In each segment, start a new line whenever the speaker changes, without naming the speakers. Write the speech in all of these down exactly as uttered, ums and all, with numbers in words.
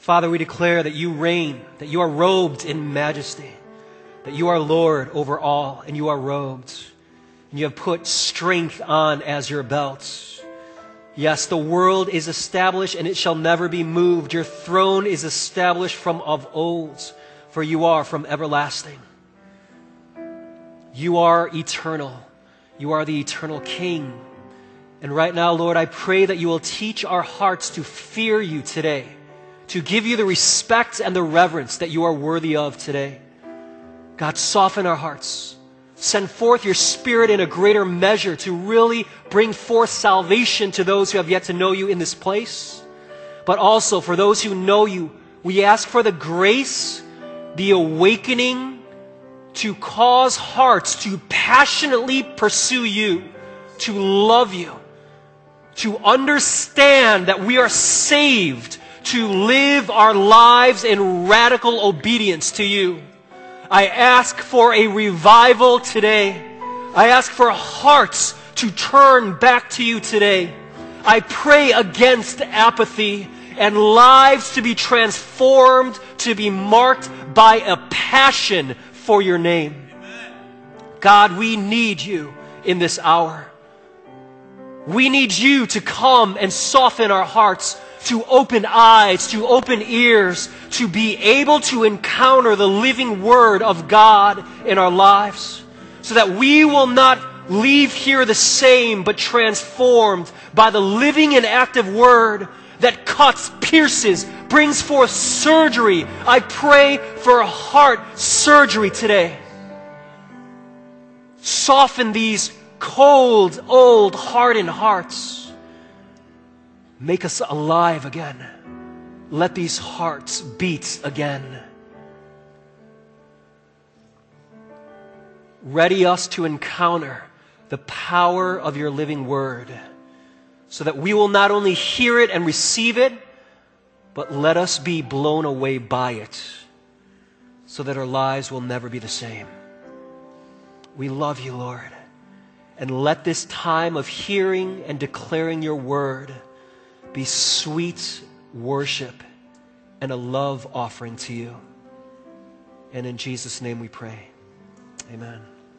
Father, we declare that you reign, that you are robed in majesty, that you are Lord over all, and you are robed. And you have put strength on as your belt. Yes, the world is established and it shall never be moved. Your throne is established from of old, for you are from everlasting. You are eternal. You are the eternal King. And right now, Lord, I pray that you will teach our hearts to fear you today, to give you the respect and the reverence that you are worthy of today. God, soften our hearts. Send forth your Spirit in a greater measure to really bring forth salvation to those who have yet to know you in this place. But also for those who know you, we ask for the grace, the awakening to cause hearts to passionately pursue you, to love you, to understand that we are saved, to live our lives in radical obedience to you. I ask for a revival today. I ask for hearts to turn back to you today. I pray against apathy and lives to be transformed, to be marked by a passion for your name. God, we need you in this hour. We need you to come and soften our hearts, to open eyes, to open ears, to be able to encounter the living Word of God in our lives, so that we will not leave here the same, but transformed by the living and active Word that cuts, pierces, brings forth surgery. I pray for heart surgery today. Soften these cold, old, hardened hearts. Make us alive again. Let these hearts beat again. Ready us to encounter the power of your living Word, so that we will not only hear it and receive it, but let us be blown away by it, so that our lives will never be the same. We love you, Lord. And let this time of hearing and declaring your Word be sweet worship and a love offering to you. And in Jesus' name we pray. Amen.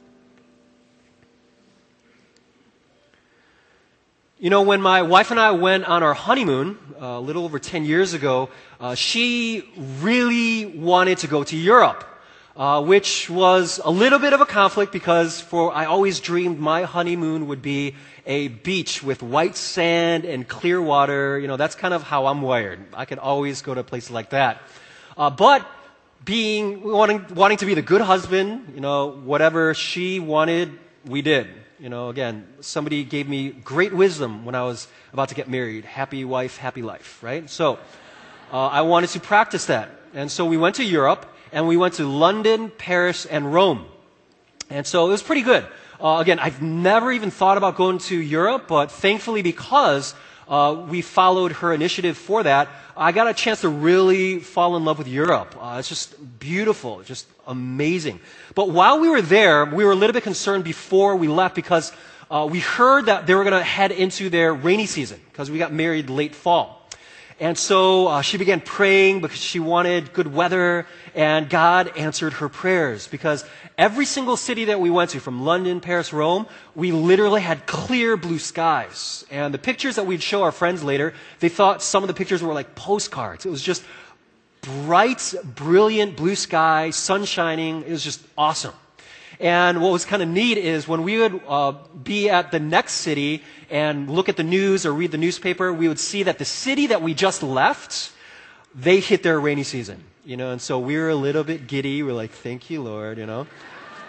You know, when my wife and I went on our honeymoon uh, a little over ten years ago, uh, she really wanted to go to Europe, uh, which was a little bit of a conflict because for I always dreamed my honeymoon would be a beach with white sand and clear water. You know, that's kind of how I'm wired. I could always go to places like that. Uh, but being wanting wanting to be the good husband, you know, whatever she wanted, we did. You know, again, somebody gave me great wisdom when I was about to get married. Happy wife, happy life, right? So uh, I wanted to practice that. And so we went to Europe, and we went to London, Paris, and Rome. And so it was pretty good. Uh, again, I've never even thought about going to Europe, but thankfully because uh, we followed her initiative for that, I got a chance to really fall in love with Europe. Uh, it's just beautiful, just amazing. But while we were there, we were a little bit concerned before we left because uh, we heard that they were going to head into their rainy season because we got married late fall. And so uh, she began praying because she wanted good weather, and God answered her prayers because every single city that we went to, from London, Paris, Rome, we literally had clear blue skies. And the pictures that we'd show our friends later, they thought some of the pictures were like postcards. It was just bright, brilliant blue sky, sun shining. It was just awesome. And what was kind of neat is when we would uh, be at the next city and look at the news or read the newspaper, we would see that the city that we just left, they hit their rainy season, you know, and so we were a little bit giddy. We're like, thank you, Lord, you know.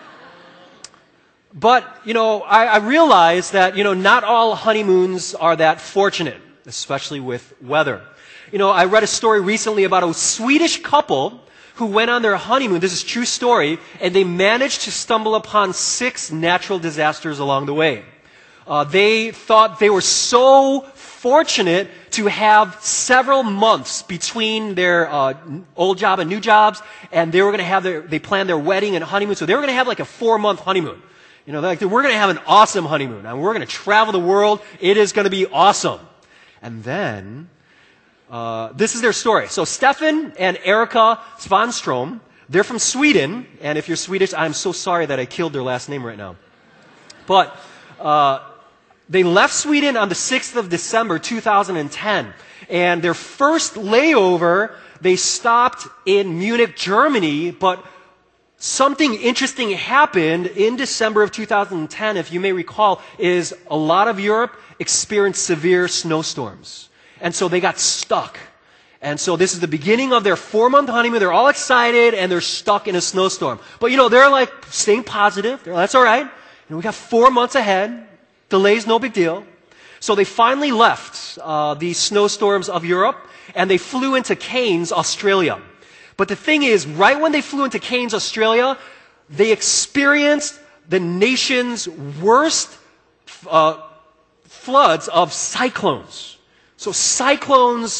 But, you know, I, I realized that, you know, not all honeymoons are that fortunate, especially with weather. You know, I read a story recently about a Swedish couple who went on their honeymoon. This is a true story, and they managed to stumble upon six natural disasters along the way. Uh, they thought they were so fortunate to have several months between their uh, old job and new jobs, and they were going to have their, they planned their wedding and honeymoon, so they were going to have like a four-month honeymoon. You know, like, we're going to have an awesome honeymoon, and we're going to travel the world. It is going to be awesome. And then Uh, this is their story. So Stefan and Erica Svanstrom, they're from Sweden. And if you're Swedish, I'm so sorry that I killed their last name right now. But uh, they left Sweden on the sixth of December, two thousand ten. And their first layover, they stopped in Munich, Germany. But something interesting happened in December of two thousand ten, if you may recall, is a lot of Europe experienced severe snowstorms. And so they got stuck. And so this is the beginning of their four-month honeymoon. They're all excited, and they're stuck in a snowstorm. But, you know, they're like staying positive. They're like, that's all right. You know, we got four months ahead. Delays, no big deal. So they finally left uh, the snowstorms of Europe, and they flew into Cairns, Australia. But the thing is, right when they flew into Cairns, Australia, they experienced the nation's worst uh, floods of cyclones. So cyclones,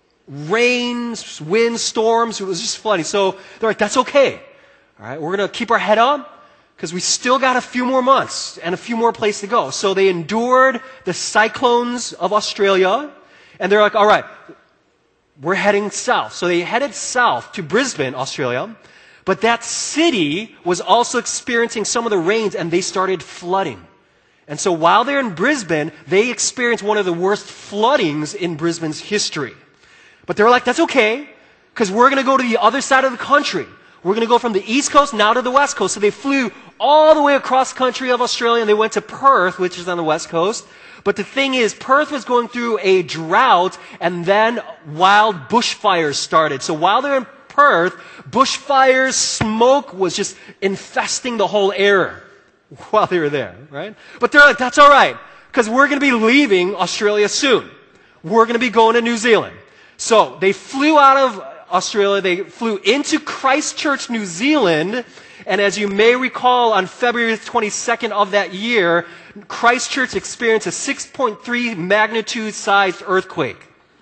rains, winds, storms, it was just flooding. So they're like, that's okay. All right, we're going to keep our head up because we still got a few more months and a few more places to go. So they endured the cyclones of Australia, and they're like, all right, we're heading south. So they headed south to Brisbane, Australia. But that city was also experiencing some of the rains, and they started flooding. And so while they're in Brisbane, they experienced one of the worst floodings in Brisbane's history. But they were like, that's okay, because we're going to go to the other side of the country. We're going to go from the East Coast now to the West Coast. So they flew all the way across the country of Australia, and they went to Perth, which is on the West Coast. But the thing is, Perth was going through a drought, and then wild bushfires started. So while they're in Perth, bushfires, smoke was just infesting the whole air while they were there, right? But they're like, that's all right, because we're going to be leaving Australia soon. We're going to be going to New Zealand. So they flew out of Australia. They flew into Christchurch, New Zealand. And as you may recall, on February twenty-second of that year, Christchurch experienced a six point three magnitude sized earthquake.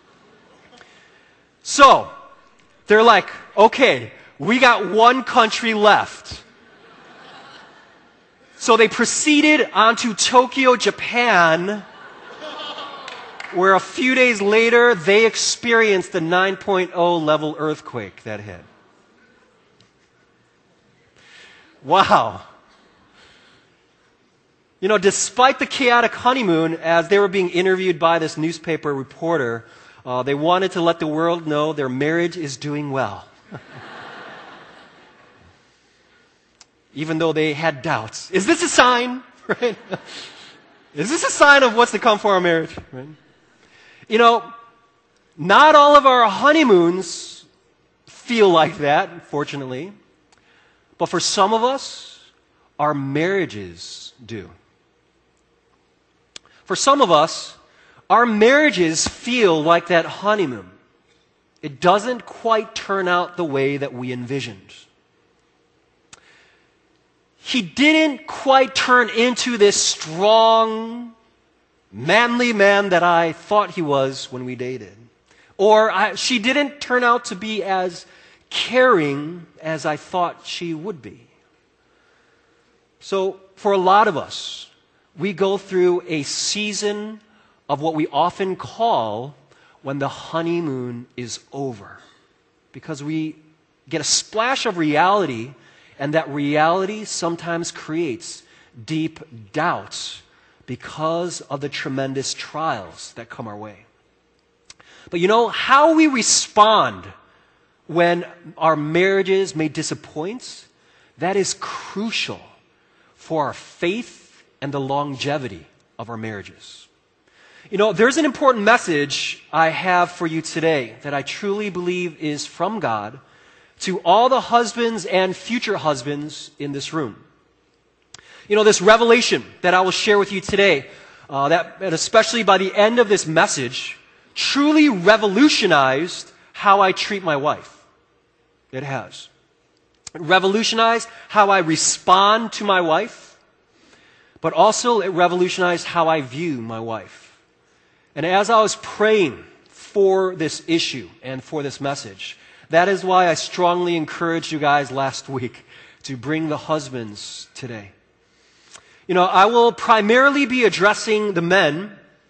So they're like, okay, we got one country left. So they proceeded on to Tokyo, Japan, where a few days later, they experienced the nine point oh level earthquake that hit. Wow. You know, despite the chaotic honeymoon, as they were being interviewed by this newspaper reporter, uh, they wanted to let the world know their marriage is doing well. Even though they had doubts. Is this a sign? Right? Is this a sign of what's to come for our marriage? Right? You know, not all of our honeymoons feel like that, fortunately. But for some of us, our marriages do. For some of us, our marriages feel like that honeymoon. It doesn't quite turn out the way that we envisioned. He didn't quite turn into this strong, manly man that I thought he was when we dated. Or I, she didn't turn out to be as caring as I thought she would be. So for a lot of us, we go through a season of what we often call when the honeymoon is over. Because we get a splash of reality, and that reality sometimes creates deep doubts because of the tremendous trials that come our way. But you know, how we respond when our marriages may disappoint, that is crucial for our faith and the longevity of our marriages. You know, there's an important message I have for you today that I truly believe is from God to all the husbands and future husbands in this room. You know, this revelation that I will share with you today, uh, that, and especially by the end of this message, truly revolutionized how I treat my wife. It has. It revolutionized how I respond to my wife, but also it revolutionized how I view my wife. And as I was praying for this issue and for this message, that is why I strongly encouraged you guys last week to bring the husbands today. You know, I will primarily be addressing the men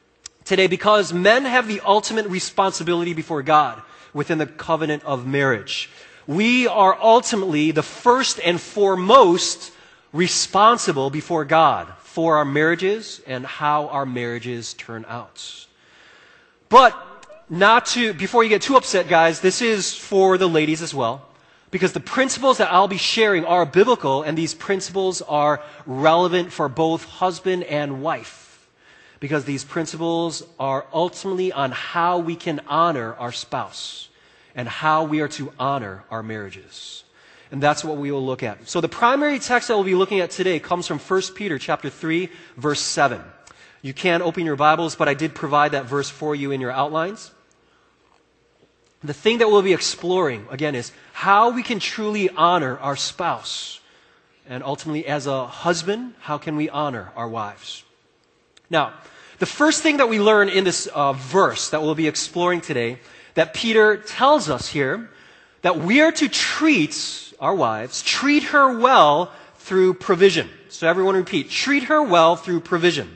today because men have the ultimate responsibility before God within the covenant of marriage. We are ultimately the first and foremost responsible before God for our marriages and how our marriages turn out. But not to, before you get too upset, guys, this is for the ladies as well, because the principles that I'll be sharing are biblical, and these principles are relevant for both husband and wife, because these principles are ultimately on how we can honor our spouse and how we are to honor our marriages. And that's what we will look at. So the primary text that we'll be looking at today comes from First Peter chapter three, verse seven. You can open your Bibles, but I did provide that verse for you in your outlines. The thing that we'll be exploring, again, is how we can truly honor our spouse. And ultimately, as a husband, how can we honor our wives? Now, the first thing that we learn in this uh, verse that we'll be exploring today, that Peter tells us here, that we are to treat our wives, treat her well through provision. So everyone repeat, treat her well through provision.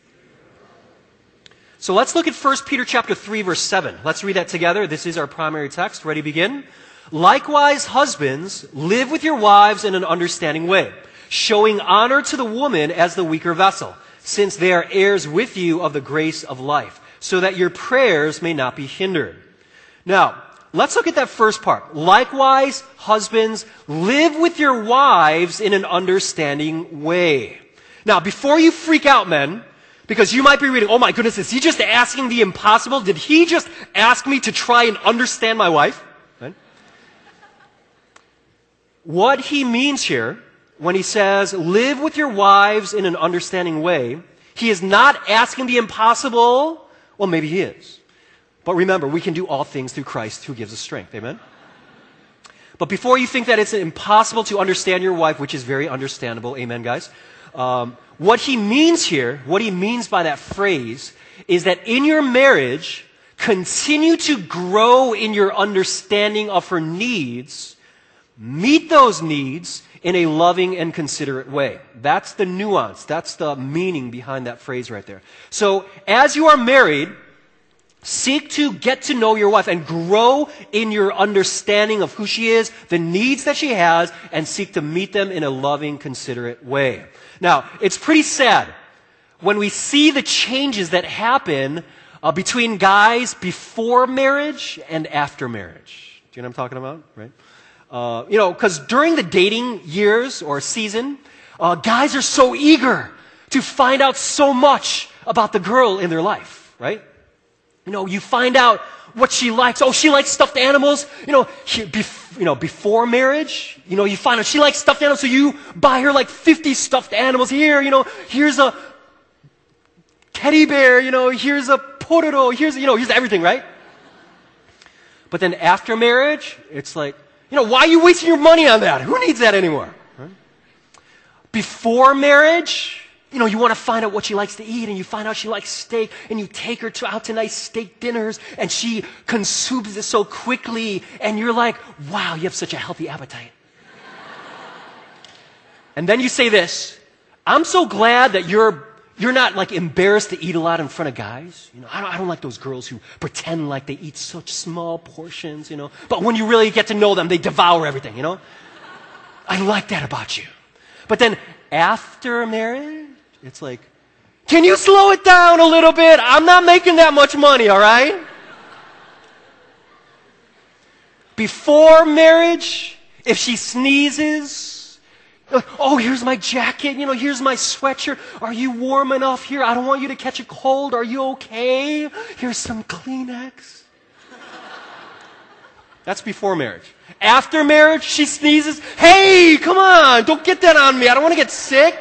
So let's look at First Peter chapter three, verse seven. Let's read that together. This is our primary text. Ready, begin. Likewise, husbands, live with your wives in an understanding way, showing honor to the woman as the weaker vessel, since they are heirs with you of the grace of life, so that your prayers may not be hindered. Now, let's look at that first part. Likewise, husbands, live with your wives in an understanding way. Now, before you freak out, men, because you might be reading, oh my goodness, is he just asking the impossible? Did he just ask me to try and understand my wife? Right? What he means here, when he says, live with your wives in an understanding way, he is not asking the impossible. Well, maybe he is. But remember, we can do all things through Christ who gives us strength. Amen? But before you think that it's impossible to understand your wife, which is very understandable, amen, guys? Um, what he means here, what he means by that phrase, is that in your marriage, continue to grow in your understanding of her needs, meet those needs in a loving and considerate way. That's the nuance. That's the meaning behind that phrase right there. So, as you are married, seek to get to know your wife and grow in your understanding of who she is, the needs that she has, and seek to meet them in a loving, considerate way. Now, it's pretty sad when we see the changes that happen uh, between guys before marriage and after marriage. Do you know what I'm talking about? Right? Uh, you know, because during the dating years or season, uh, guys are so eager to find out so much about the girl in their life, right? You know, you find out what she likes. Oh, she likes stuffed animals. You know, he, bef- you know, before marriage, you know, you find out she likes stuffed animals, so you buy her like fifty stuffed animals. Here, you know, here's a teddy bear. You know, here's a pororo. Here's, you know, here's everything, right? But then after marriage, it's like, you know, why are you wasting your money on that? Who needs that anymore? Right? Before marriage, you know, you want to find out what she likes to eat, and you find out she likes steak, and you take her to, out to nice steak dinners, and she consumes it so quickly, and you're like, wow, you have such a healthy appetite. And then you say this, I'm so glad that you're you're not like embarrassed to eat a lot in front of guys. You know, I don't, I don't like those girls who pretend like they eat such small portions, you know, but when you really get to know them, they devour everything, you know. I like that about you. But then after marriage, it's like, can you slow it down a little bit? I'm not making that much money, all right? Before marriage, if she sneezes, oh, here's my jacket, you know, here's my sweatshirt. Are you warm enough here? I don't want you to catch a cold. Are you okay? Here's some Kleenex. That's before marriage. After marriage, she sneezes. Hey, come on, don't get that on me. I don't want to get sick.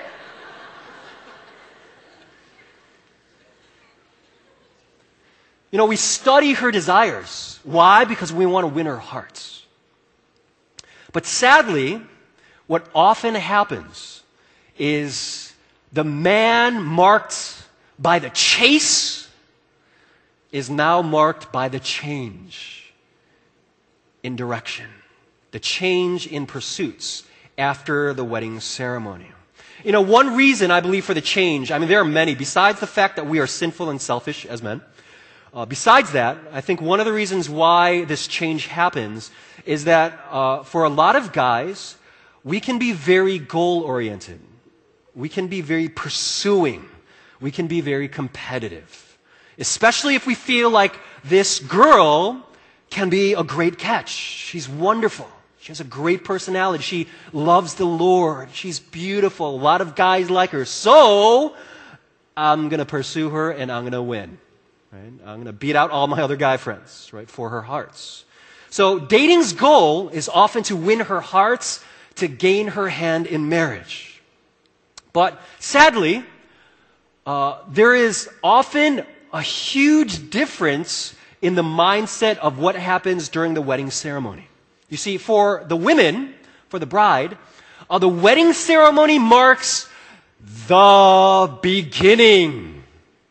You know, we study her desires. Why? Because we want to win her hearts. But sadly, what often happens is the man marked by the chase is now marked by the change in direction, the change in pursuits after the wedding ceremony. You know, one reason I believe for the change, I mean, there are many, besides the fact that we are sinful and selfish as men. Uh, besides that, I think one of the reasons why this change happens is that uh, for a lot of guys, we can be very goal-oriented. We can be very pursuing. We can be very competitive. Especially if we feel like this girl can be a great catch. She's wonderful. She has a great personality. She loves the Lord. She's beautiful. A lot of guys like her. So, I'm going to pursue her and I'm going to win. Right? I'm going to beat out all my other guy friends, right, for her hearts. So, dating's goal is often to win her hearts, to gain her hand in marriage. But sadly, uh, there is often a huge difference in the mindset of what happens during the wedding ceremony. You see, for the women, for the bride, uh, the wedding ceremony marks the beginning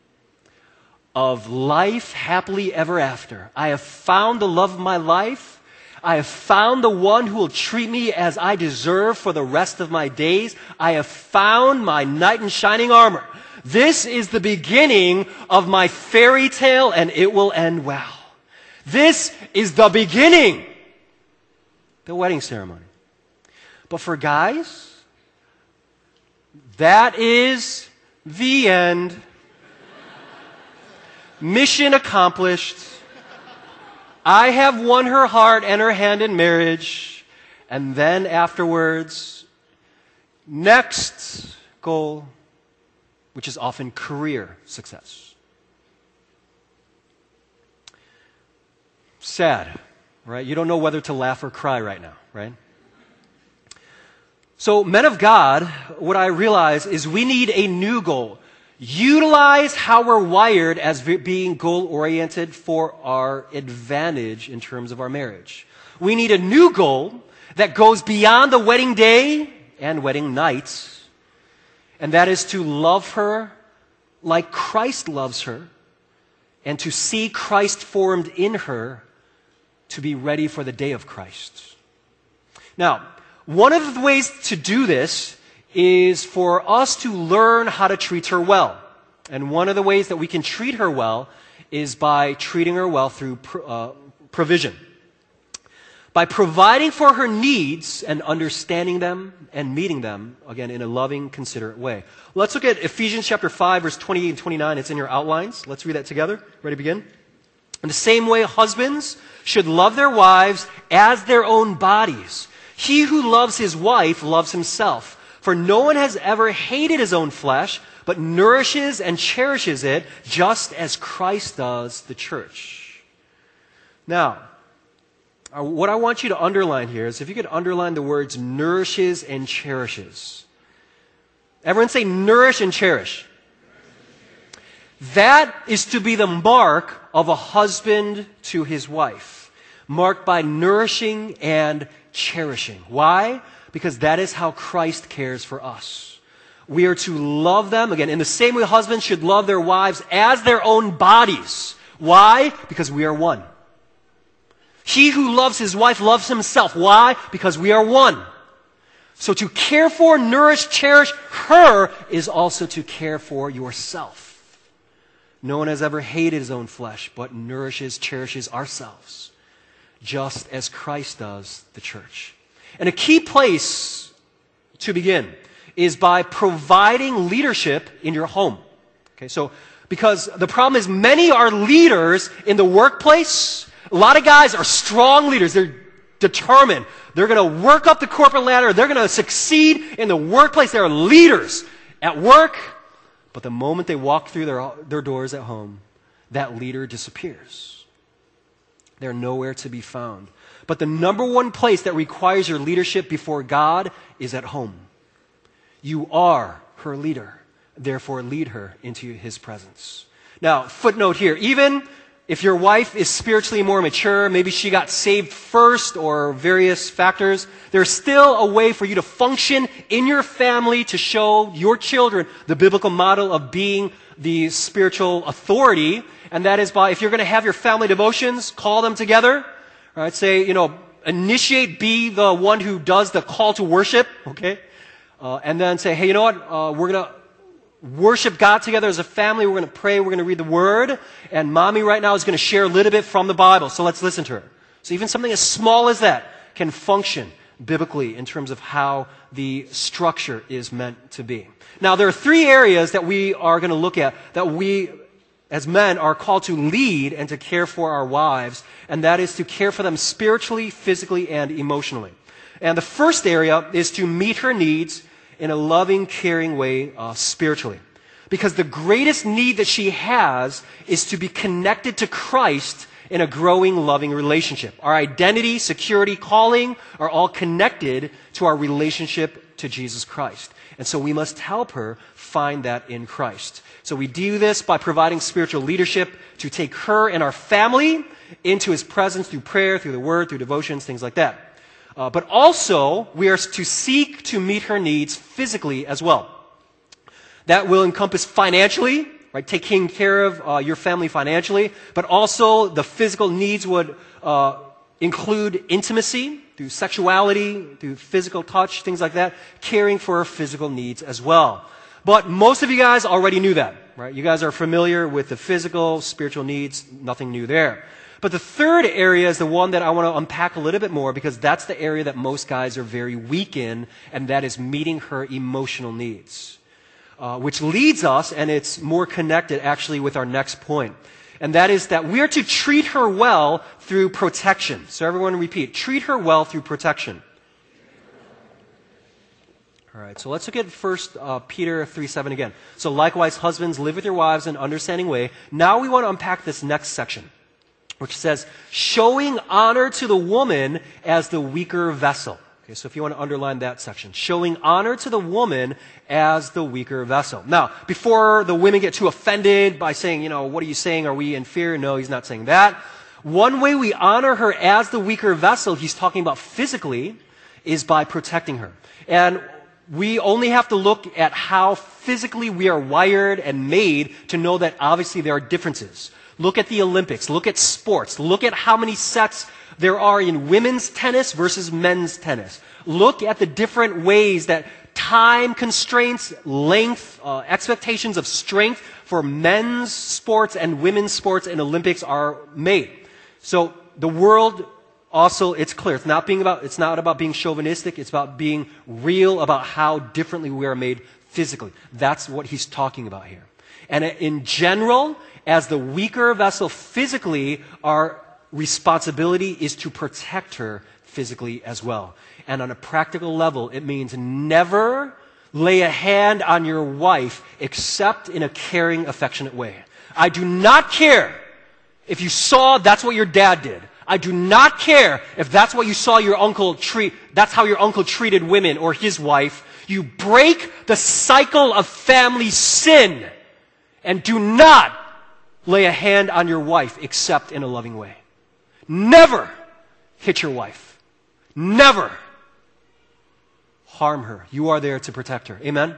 of life happily ever after. I have found the love of my life. I have found the one who will treat me as I deserve for the rest of my days. I have found my knight in shining armor. This is the beginning of my fairy tale, and it will end well. This is the beginning. The wedding ceremony. But for guys, that is the end. Mission accomplished. I have won her heart and her hand in marriage. And then afterwards, next goal, which is often career success. Sad. Right? You don't know whether to laugh or cry right now, right? So, men of God, what I realize is we need a new goal. Utilize how we're wired as being goal-oriented for our advantage in terms of our marriage. We need a new goal that goes beyond the wedding day and wedding nights, and that is to love her like Christ loves her, and to see Christ formed in her to be ready for the day of Christ. Now, one of the ways to do this is for us to learn how to treat her well. And one of the ways that we can treat her well is by treating her well through uh, provision. By providing for her needs and understanding them and meeting them, again, in a loving, considerate way. Let's look at Ephesians chapter five, verse twenty-eight and twenty-nine. It's in your outlines. Let's read that together. Ready to begin? In the same way, husbands should love their wives as their own bodies. He who loves his wife loves himself. For no one has ever hated his own flesh, but nourishes and cherishes it, just as Christ does the church. Now, what I want you to underline here is if you could underline the words nourishes and cherishes. Everyone say nourish and cherish. That is to be the mark of a husband to his wife, marked by nourishing and cherishing. Why? Because that is how Christ cares for us. We are to love them, again, in the same way husbands should love their wives as their own bodies. Why? Because we are one. He who loves his wife loves himself. Why? Because we are one. So to care for, nourish, cherish her is also to care for yourself. No one has ever hated his own flesh, but nourishes, cherishes ourselves, just as Christ does the church. And a key place to begin is by providing leadership in your home. Okay, so because the problem is many are leaders in the workplace. A lot of guys are strong leaders. They're determined. They're going to work up the corporate ladder. They're going to succeed in the workplace. They're leaders at work. But the moment they walk through their, their doors at home, that leader disappears. They're nowhere to be found. But the number one place that requires your leadership before God is at home. You are her leader. Therefore, lead her into his presence. Now, footnote here. Even if your wife is spiritually more mature, maybe she got saved first or various factors, there's still a way for you to function in your family to show your children the biblical model of being the spiritual authority. And that is by, if you're going to have your family devotions, call them together. Right? Say, you know, initiate, be the one who does the call to worship. Okay? uh, and then say, hey, you know what? Uh, we're going to worship God together as a family. We're going to pray. We're going to read the Word. And mommy right now is going to share a little bit from the Bible. So let's listen to her. So even something as small as that can function biblically in terms of how the structure is meant to be. Now, there are three areas that we are going to look at that we, as men, are called to lead and to care for our wives, and that is to care for them spiritually, physically, and emotionally. And the first area is to meet her needs in a loving, caring way uh, spiritually. Because the greatest need that she has is to be connected to Christ in a growing, loving relationship. Our identity, security, calling are all connected to our relationship to Jesus Christ. And so we must help her find that in Christ. So we do this by providing spiritual leadership to take her and our family into His presence through prayer, through the Word, through devotions, things like that. Uh, but also, we are to seek to meet her needs physically as well. That will encompass financially, right? Taking care of uh, your family financially, but also the physical needs would uh, include intimacy, through sexuality, through physical touch, things like that, caring for her physical needs as well. But most of you guys already knew that, right? You guys are familiar with the physical, spiritual needs, nothing new there. But the third area is the one that I want to unpack a little bit more because that's the area that most guys are very weak in, and that is meeting her emotional needs. Uh, which leads us, and it's more connected actually with our next point, and that is that we are to treat her well through protection. So everyone repeat, treat her well through protection. All right, so let's look at First uh, Peter three seven again. So likewise, husbands, live with your wives in an understanding way. Now we want to unpack this next section, which says, showing honor to the woman as the weaker vessel. Okay, so if you want to underline that section, showing honor to the woman as the weaker vessel. Now, before the women get too offended by saying, you know, what are you saying? Are we inferior? No, he's not saying that. One way we honor her as the weaker vessel, he's talking about physically, is by protecting her. And we only have to look at how physically we are wired and made to know that obviously there are differences. Look at the Olympics. Look at sports. Look at how many sets there are in women's tennis versus men's tennis. Look at the different ways that time constraints, length, uh, expectations of strength for men's sports and women's sports in Olympics are made. So the world also, it's clear, it's not being about, it's not about being chauvinistic, it's about being real about how differently we are made physically. That's what he's talking about here. And in general, as the weaker vessel physically, our responsibility is to protect her physically as well. And on a practical level, it means never lay a hand on your wife except in a caring, affectionate way. I do not care if you saw that's what your dad did. I do not care if that's what you saw your uncle treat, that's how your uncle treated women or his wife. You break the cycle of family sin and do not lay a hand on your wife except in a loving way. Never hit your wife. Never harm her. You are there to protect her. Amen?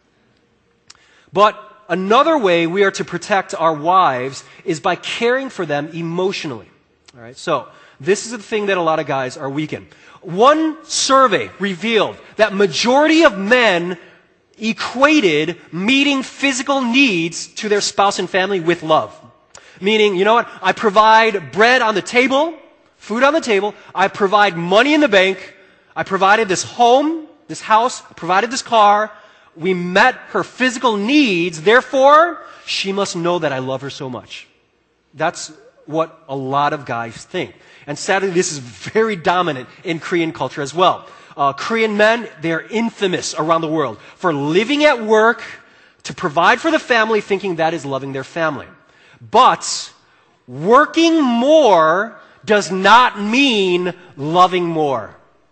But another way we are to protect our wives is by caring for them emotionally. All right, so this is the thing that a lot of guys are weak in. One survey revealed that majority of men equated meeting physical needs to their spouse and family with love. Meaning, you know what? I provide bread on the table, food on the table. I provide money in the bank. I provided this home, this house, I provided this car. We met her physical needs. Therefore, she must know that I love her so much. That's what a lot of guys think. And sadly, this is very dominant in Korean culture as well. Uh, Korean men, they're infamous around the world for living at work to provide for the family, thinking that is loving their family. But working more does not mean loving more.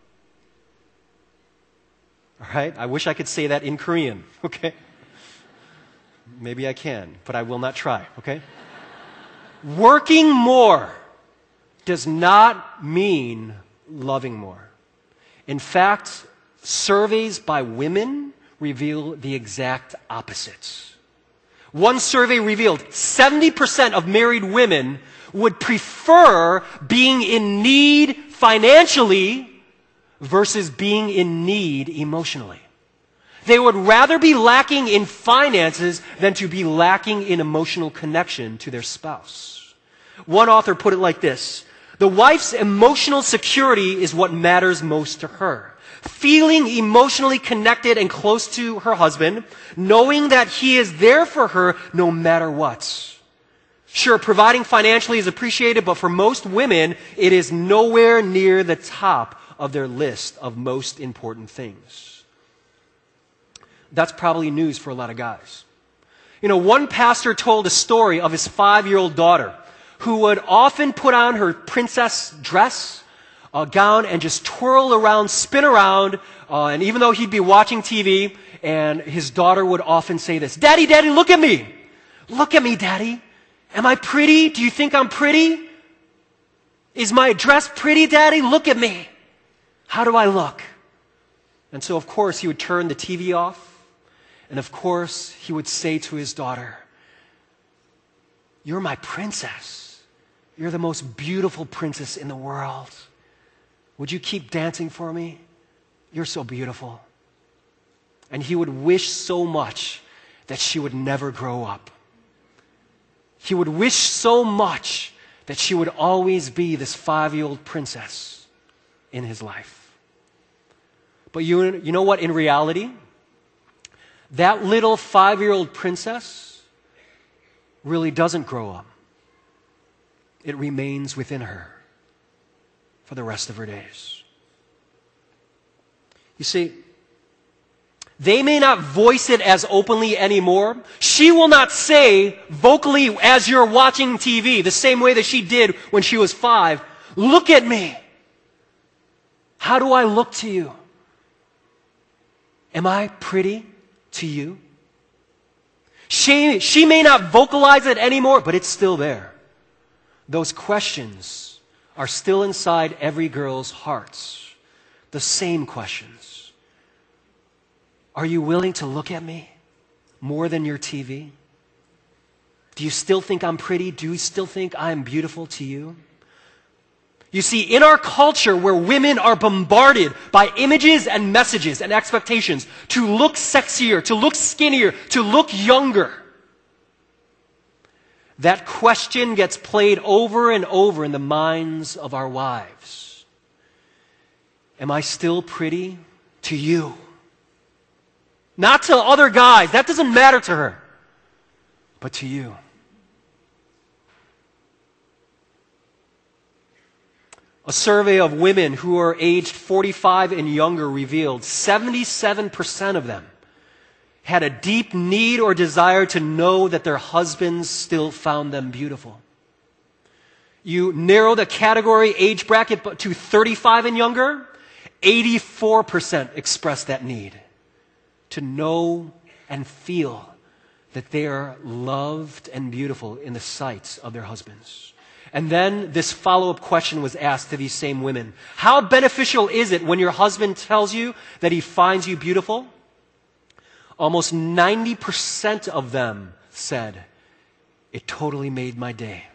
All right? I wish I could say that in Korean, okay? Maybe I can, but I will not try, okay? Working more does not mean loving more. In fact, surveys by women reveal the exact opposites. One survey revealed seventy percent of married women would prefer being in need financially versus being in need emotionally. They would rather be lacking in finances than to be lacking in emotional connection to their spouse. One author put it like this: the wife's emotional security is what matters most to her. Feeling emotionally connected and close to her husband, knowing that he is there for her no matter what. Sure, providing financially is appreciated, but for most women, it is nowhere near the top of their list of most important things. That's probably news for a lot of guys. You know, one pastor told a story of his five-year-old daughter who would often put on her princess dress, a gown, and just twirl around, spin around, uh, and even though he'd be watching T V, and his daughter would often say this: "Daddy, Daddy, look at me. Look at me, Daddy. Am I pretty? Do you think I'm pretty? Is my dress pretty, Daddy? Look at me. How do I look?" And so, of course, he would turn the T V off, and of course, he would say to his daughter, "You're my princess. You're the most beautiful princess in the world. Would you keep dancing for me? You're so beautiful." And he would wish so much that she would never grow up. He would wish so much that she would always be this five-year-old princess in his life. But you, you know what? In reality, that little five-year-old princess really doesn't grow up. It remains within her for the rest of her days. You see, they may not voice it as openly anymore. She will not say vocally as you're watching T V, the same way that she did when she was five, "Look at me. How do I look to you? Am I pretty to you?" She, she may not vocalize it anymore, but it's still there. Those questions are still inside every girl's hearts. The same questions. Are you willing to look at me more than your T V? Do you still think I'm pretty? Do you still think I'm beautiful to you? You see, in our culture where women are bombarded by images and messages and expectations to look sexier, to look skinnier, to look younger, that question gets played over and over in the minds of our wives. Am I still pretty to you? Not to other guys. That doesn't matter to her. But to you. A survey of women who are aged forty-five and younger revealed seventy-seven percent of them had a deep need or desire to know that their husbands still found them beautiful. You narrow the category age bracket to thirty-five and younger, eighty-four percent expressed that need to know and feel that they are loved and beautiful in the sight of their husbands. And then this follow-up question was asked to these same women. How beneficial is it when your husband tells you that he finds you beautiful? Almost ninety percent of them said, it totally made my day.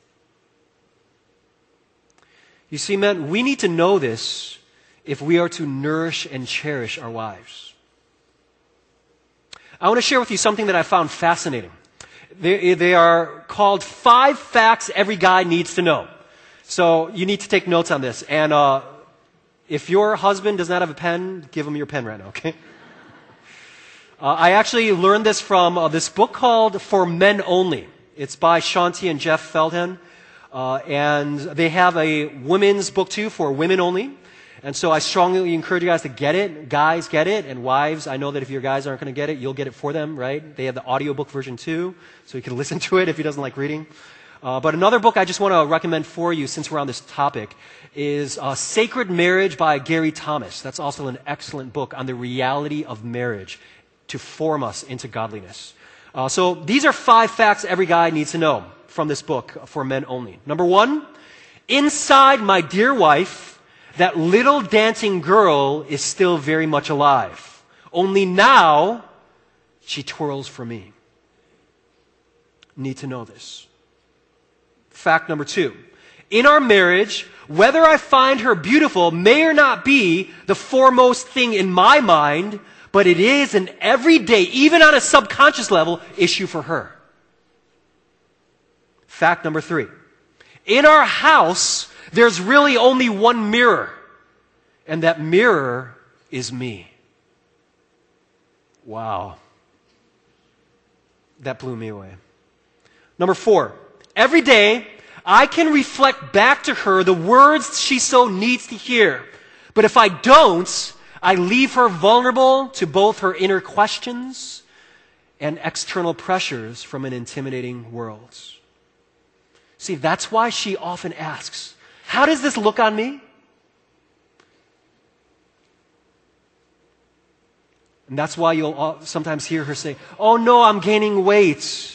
You see, men, we need to know this if we are to nourish and cherish our wives. I want to share with you something that I found fascinating. They, they are called five facts every guy needs to know. So you need to take notes on this. And uh, if your husband does not have a pen, give him your pen right now, okay? Uh, I actually learned this from uh, this book called For Men Only. It's by Shaunti and Jeff Feldhen. Uh, and they have a women's book too for women only. And so I strongly encourage you guys to get it. Guys, get it. And wives, I know that if your guys aren't going to get it, you'll get it for them, right? They have the audiobook version too, so you can listen to it if he doesn't like reading. Uh, but another book I just want to recommend for you, since we're on this topic, is uh, Sacred Marriage by Gary Thomas. That's also an excellent book on the reality of marriage to form us into godliness. Uh, so these are five facts every guy needs to know from this book, For Men Only. Number one, inside my dear wife, that little dancing girl is still very much alive. Only now, she twirls for me. Need to know this. Fact number two. In our marriage, whether I find her beautiful may or not be the foremost thing in my mind, but it is an everyday, even on a subconscious level, issue for her. Fact number three. In our house, there's really only one mirror, and that mirror is me. Wow. That blew me away. Number four. Every day, I can reflect back to her the words she so needs to hear. But if I don't, I leave her vulnerable to both her inner questions and external pressures from an intimidating world. See, that's why she often asks, how does this look on me? And that's why you'll sometimes hear her say, oh no, I'm gaining weight.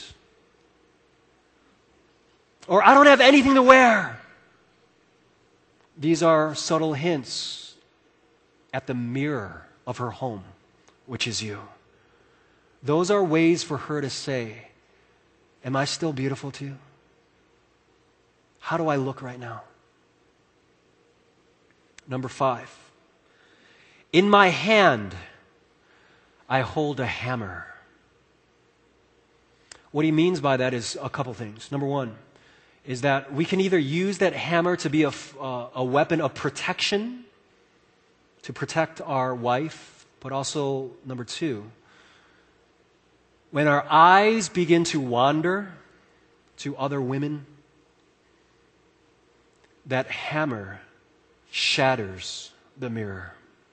Or I don't have anything to wear. These are subtle hints at the mirror of her home, which is you. Those are ways for her to say, am I still beautiful to you? How do I look right now? Number five. In my hand, I hold a hammer. What he means by that is a couple things. Number one is that we can either use that hammer to be a, uh, a weapon of protection, to protect our wife, but also, number two, when our eyes begin to wander to other women, that hammer shatters the mirror.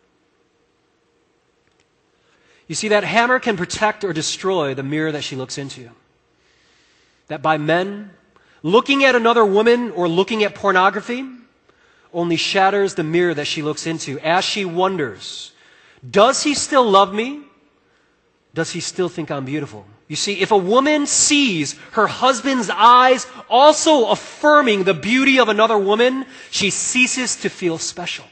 You see, that hammer can protect or destroy the mirror that she looks into. That by men, looking at another woman or looking at pornography only shatters the mirror that she looks into as she wonders, does he still love me? Does he still think I'm beautiful? You see, if a woman sees her husband's eyes also affirming the beauty of another woman, she ceases to feel special.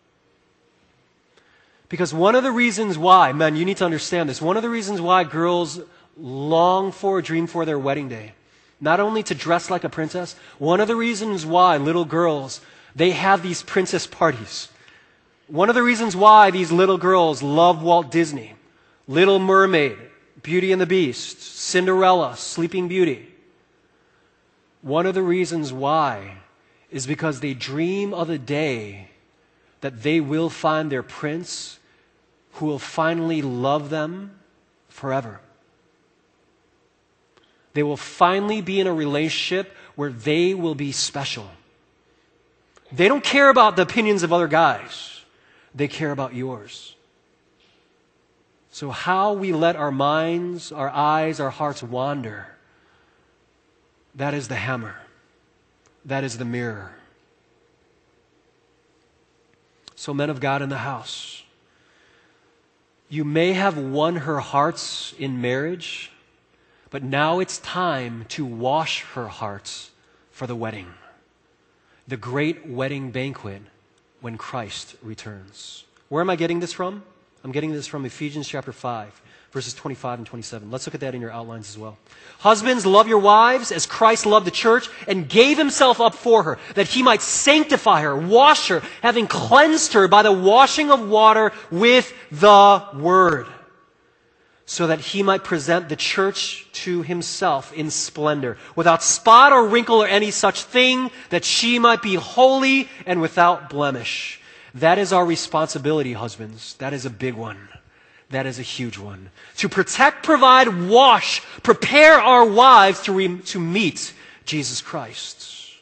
Because one of the reasons why, men, you need to understand this, one of the reasons why girls long for, dream for their wedding day, not only to dress like a princess, one of the reasons why little girls, they have these princess parties. One of the reasons why these little girls love Walt Disney, Little Mermaid, Beauty and the Beast, Cinderella, Sleeping Beauty. One of the reasons why is because they dream of a day that they will find their prince who will finally love them forever. They will finally be in a relationship where they will be special. They don't care about the opinions of other guys. They care about yours. So how we let our minds, our eyes, our hearts wander, that is the hammer. That is the mirror. So men of God in the house, you may have won her hearts in marriage, but now it's time to wash her hearts for the wedding, the great wedding banquet when Christ returns. Where am I getting this from? I'm getting this from Ephesians chapter five, verses twenty-five and twenty-seven. Let's look at that in your outlines as well. Husbands, love your wives as Christ loved the church and gave himself up for her, that he might sanctify her, wash her, having cleansed her by the washing of water with the word, so that he might present the church to himself in splendor, without spot or wrinkle or any such thing, that she might be holy and without blemish. That is our responsibility, husbands. That is a big one. That is a huge one. To protect, provide, wash, prepare our wives to, re- to meet Jesus Christ.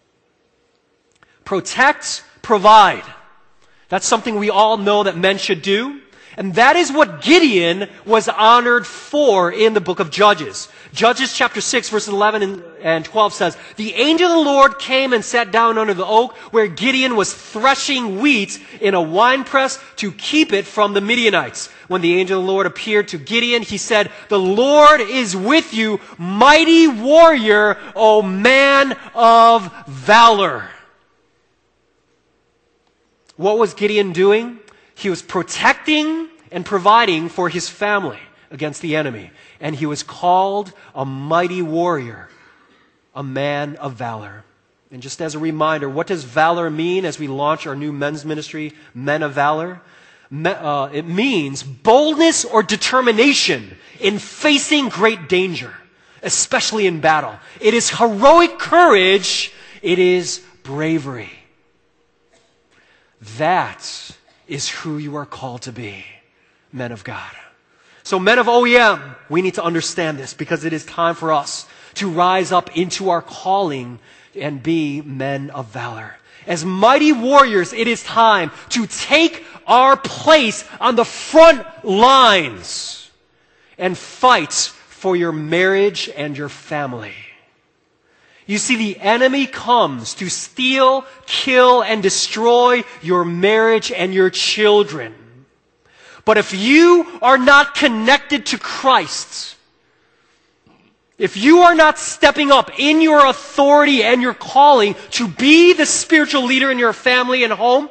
Protect, provide. That's something we all know that men should do. And that is what Gideon was honored for in the book of Judges. Judges chapter six, verses eleven and twelve says, the angel of the Lord came and sat down under the oak where Gideon was threshing wheat in a winepress to keep it from the Midianites. When the angel of the Lord appeared to Gideon, he said, the Lord is with you, mighty warrior, O man of valor. What was Gideon doing? He was protecting and providing for his family against the enemy. And he was called a mighty warrior, a man of valor. And just as a reminder, what does valor mean as we launch our new men's ministry, Men of Valor? uh, it means boldness or determination in facing great danger, especially in battle. It is heroic courage. It is bravery. That is who you are called to be, men of God. So men of O E M, we need to understand this because it is time for us to rise up into our calling and be men of valor. As mighty warriors, it is time to take our place on the front lines and fight for your marriage and your family. You see, the enemy comes to steal, kill, and destroy your marriage and your children. But if you are not connected to Christ, if you are not stepping up in your authority and your calling to be the spiritual leader in your family and home,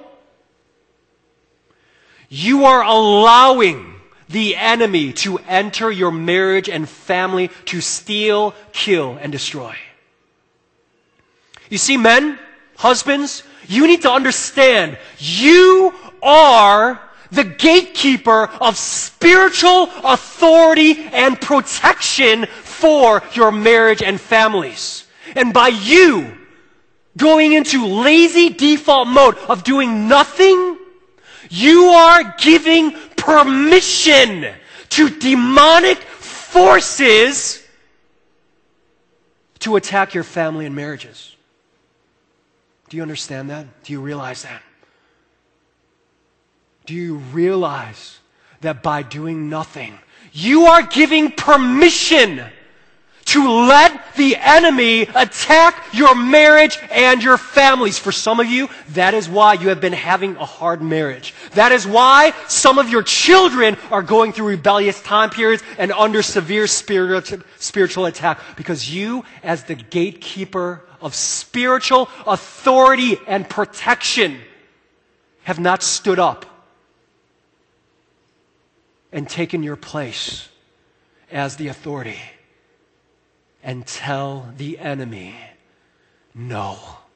you are allowing the enemy to enter your marriage and family to steal, kill, and destroy. You see, men, husbands, you need to understand you are the gatekeeper of spiritual authority and protection for your marriage and families. And by you going into lazy default mode of doing nothing, you are giving permission to demonic forces to attack your family and marriages. Do you understand that? Do you realize that? Do you realize that by doing nothing, you are giving permission to let the enemy attack your marriage and your families? For some of you, that is why you have been having a hard marriage. That is why some of your children are going through rebellious time periods and under severe spiritual, spiritual attack. Because you, as the gatekeeper of spiritual authority and protection, have not stood up and taken your place as the authority and tell the enemy no.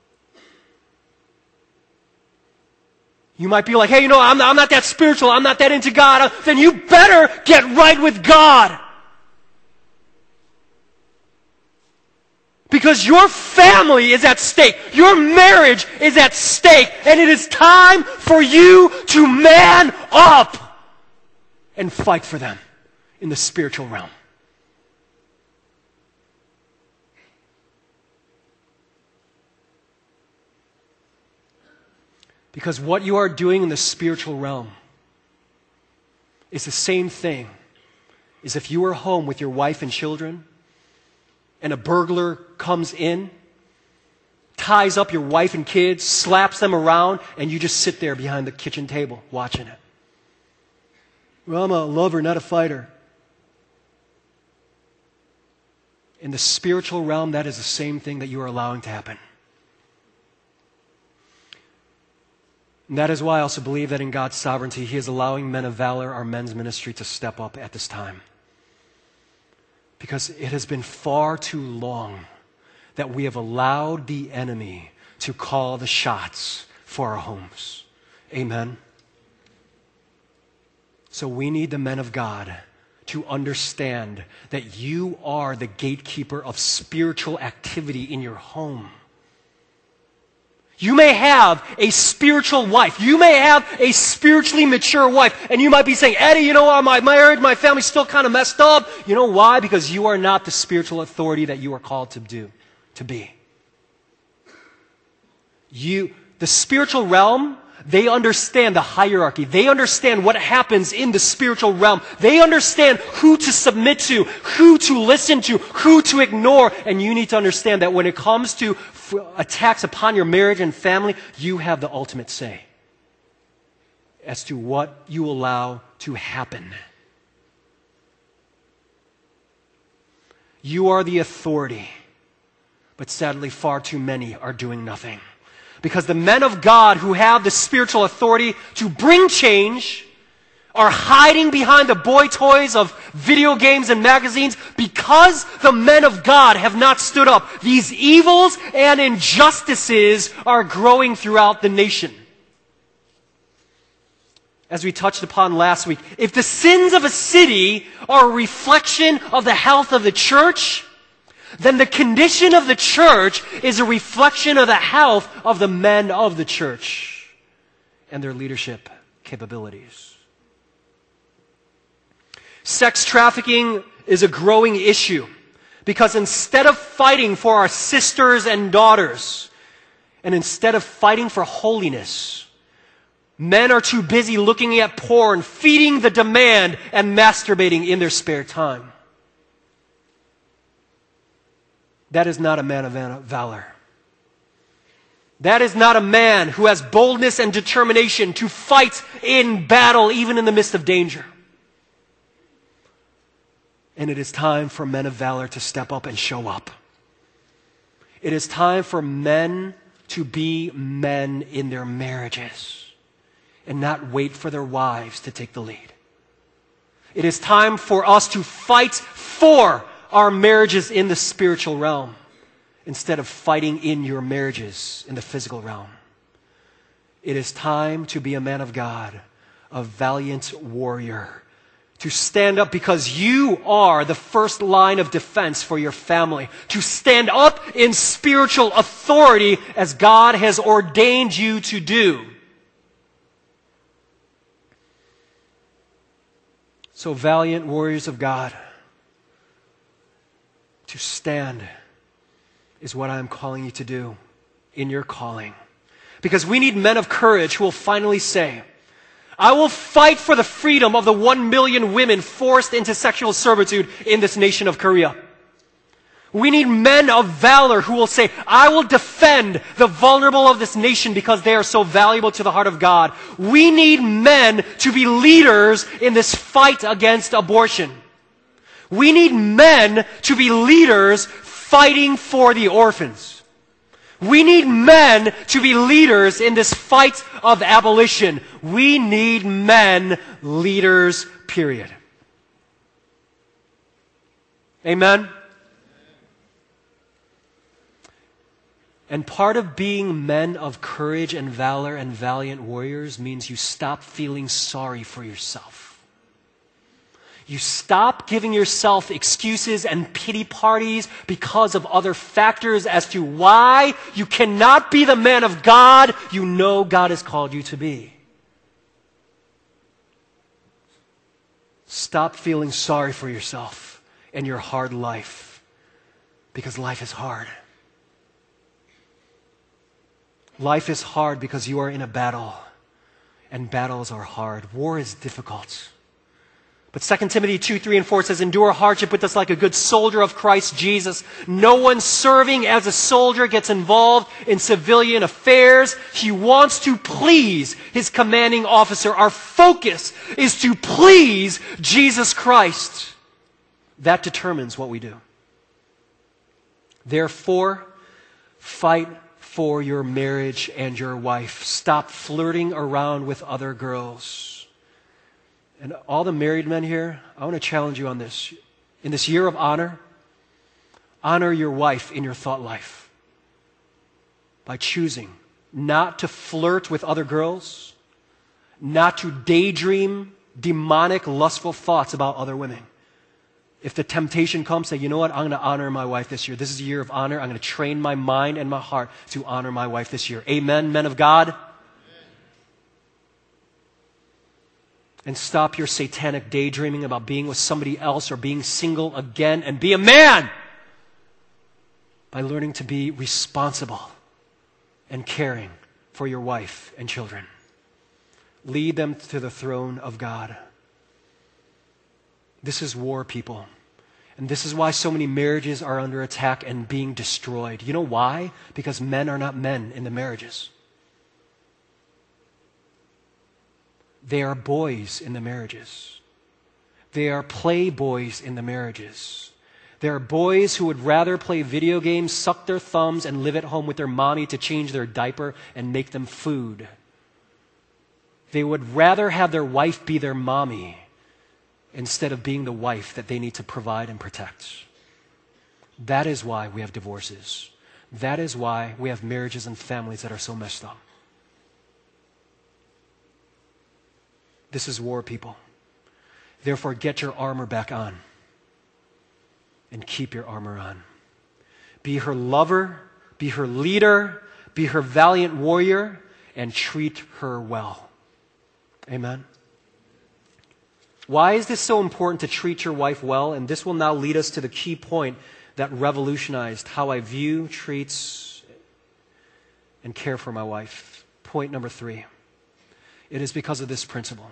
You might be like, hey, you know, I'm not, I'm not that spiritual, I'm not that into God. Then you better get right with God. Because your family is at stake. Your marriage is at stake. And it is time for you to man up and fight for them in the spiritual realm. Because what you are doing in the spiritual realm is the same thing as if you were home with your wife and children and a burglar comes in, ties up your wife and kids, slaps them around, and you just sit there behind the kitchen table watching it. Well, I'm a lover, not a fighter. In the spiritual realm, that is the same thing that you are allowing to happen. And that is why I also believe that in God's sovereignty, He is allowing men of valor, our men's ministry, to step up at this time. Because it has been far too long that we have allowed the enemy to call the shots for our homes. Amen. So we need the men of God to understand that you are the gatekeeper of spiritual activity in your home. You may have a spiritual wife. You may have a spiritually mature wife. And you might be saying, Eddie, you know what, my marriage, my family's still kind of messed up. You know why? Because you are not the spiritual authority that you are called to do, to be. You, the spiritual realm, they understand the hierarchy. They understand what happens in the spiritual realm. They understand who to submit to, who to listen to, who to ignore. And you need to understand that when it comes to f- attacks upon your marriage and family, you have the ultimate say as to what you allow to happen. You are the authority, but sadly far too many are doing nothing. Because the men of God who have the spiritual authority to bring change are hiding behind the boy toys of video games and magazines. Because the men of God have not stood up, these evils and injustices are growing throughout the nation. as we touched upon last week, if the sins of a city are a reflection of the health of the church, then the condition of the church is a reflection of the health of the men of the church and their leadership capabilities. Sex trafficking is a growing issue because instead of fighting for our sisters and daughters, and instead of fighting for holiness, men are too busy looking at porn, feeding the demand, and masturbating in their spare time. That is not a man of valor. That is not a man who has boldness and determination to fight in battle, even in the midst of danger. And it is time for men of valor to step up and show up. It is time for men to be men in their marriages and not wait for their wives to take the lead. It is time for us to fight for our marriages in the spiritual realm instead of fighting in your marriages in the physical realm. It is time to be a man of God, a valiant warrior, to stand up because you are the first line of defense for your family, to stand up in spiritual authority as God has ordained you to do. So, valiant warriors of God, to stand is what I am calling you to do in your calling. Because we need men of courage who will finally say, I will fight for the freedom of the one million women forced into sexual servitude in this nation of Korea. We need men of valor who will say, I will defend the vulnerable of this nation because they are so valuable to the heart of God. We need men to be leaders in this fight against abortion. We need men to be leaders fighting for the orphans. We need men to be leaders in this fight of abolition. We need men, leaders, period. Amen? And part of being men of courage and valor and valiant warriors means you stop feeling sorry for yourself. You stop giving yourself excuses and pity parties because of other factors as to why you cannot be the man of God you know God has called you to be. Stop feeling sorry for yourself and your hard life, because life is hard. Life is hard because you are in a battle, and battles are hard. War is difficult. But Second Timothy two, three, and four says, endure hardship with us like a good soldier of Christ Jesus. No one serving as a soldier gets involved in civilian affairs. He wants to please his commanding officer. Our focus is to please Jesus Christ. That determines what we do. Therefore, fight for your marriage and your wife. Stop flirting around with other girls. And all the married men here, I want to challenge you on this. In this year of honor, honor your wife in your thought life by choosing not to flirt with other girls, not to daydream demonic, lustful thoughts about other women. If the temptation comes, say, you know what, I'm going to honor my wife this year. This is a year of honor. I'm going to train my mind and my heart to honor my wife this year. Amen, men of God? And stop your satanic daydreaming about being with somebody else or being single again, and be a man by learning to be responsible and caring for your wife and children. Lead them to the throne of God. This is war, people. And this is why so many marriages are under attack and being destroyed. You know why? Because men are not men in the marriages. They are boys in the marriages. They are playboys in the marriages. There are boys who would rather play video games, suck their thumbs, and live at home with their mommy to change their diaper and make them food. They would rather have their wife be their mommy instead of being the wife that they need to provide and protect. That is why we have divorces. That is why we have marriages and families that are so messed up. This is war, people. Therefore, get your armor back on and keep your armor on. Be her lover, be her leader, be her valiant warrior, and treat her well. Amen. Why is this so important to treat your wife well? And this will now lead us to the key point that revolutionized how I view, treats, and care for my wife. Point number three. It is because of this principle.